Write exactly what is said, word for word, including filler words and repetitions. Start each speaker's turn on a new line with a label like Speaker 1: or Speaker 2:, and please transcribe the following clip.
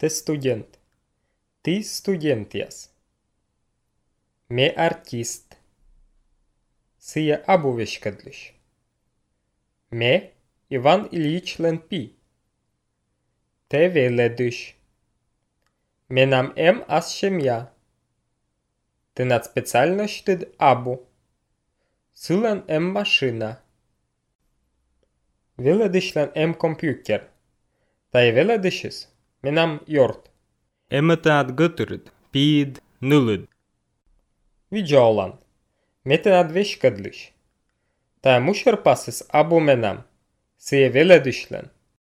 Speaker 1: Te student. Ti studentias. Me artist. Сия абу вешкадлиш. Ме Иван Ильич Ленпи. Те веледиш. Менам ем аз шемя. Ти над специальностид абу. Сылан ем машина. Веледишлен ем компьютер. Тай веледишис. Менам йорт.
Speaker 2: Emetaat götürüd, piid, nülüd.
Speaker 1: Виджолан. Мете над вешкадлиш. Тай мушер пасис абу менам. Сия веледишлен.